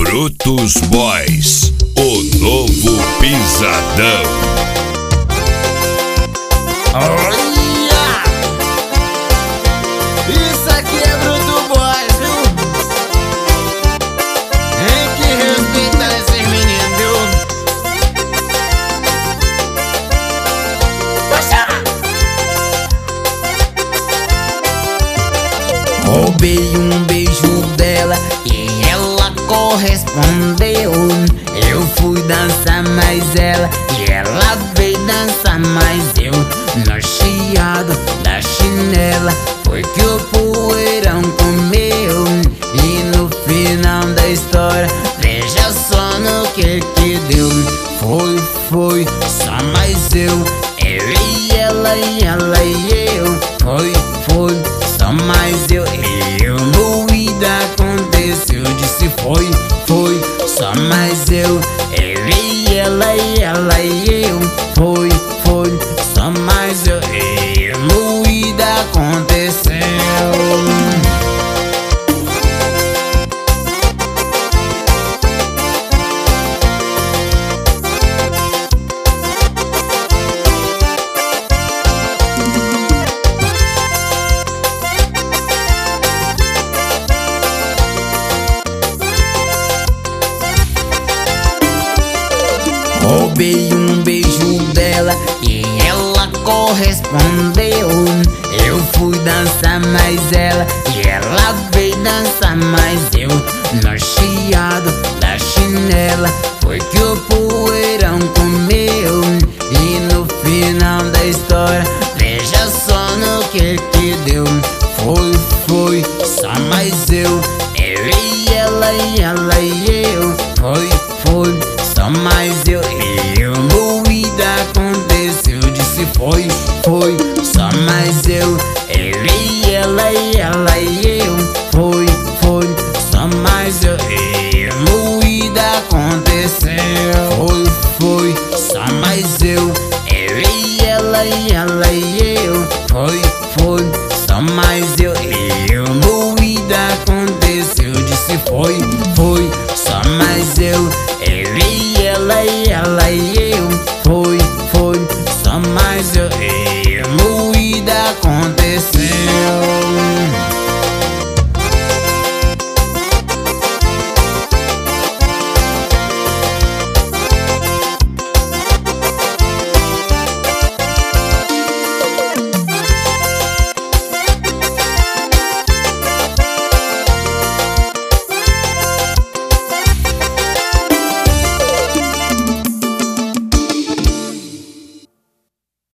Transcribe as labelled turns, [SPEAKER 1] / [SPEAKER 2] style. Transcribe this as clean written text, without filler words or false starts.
[SPEAKER 1] Brutus Boys, o novo Pisadão.
[SPEAKER 2] Olha! Isso aqui é Brutus Boys, viu? Tem que respeitar esses meninos, viu? Roubei um beijo dela e ela correspondeu. Eu fui dançar mais ela e ela veio dançar mais eu. No chiado da chinela foi que o poeirão comeu. E no final da história, veja só no que deu. Foi, só mais eu e ela e ela e eu. Foi, só mais eu e eu. Moída aconteceu, disse foi, só mais eu e ela e ela e eu. Foi, só mais eu e eu. Moída aconteceu. Roubei um beijo dela e ela correspondeu. Eu fui dançar mais ela e ela veio dançar mais eu. No chiado da chinela foi que o poeirão comeu. E no final da história, veja só no que deu. Foi, só mais eu e ela e ela e eu. Foi, só mais eu e eu. Moída aconteceu, disse foi, só mais eu e ela e ela e eu. Foi, só mais eu e eu. Moída aconteceu. Foi, só mais eu e ela e ela e eu. Foi, só mais eu e eu. Moída aconteceu, disse foi, só mais eu e ela e ela e eu. Foi, só mais eu e eu. Moída aconteceu.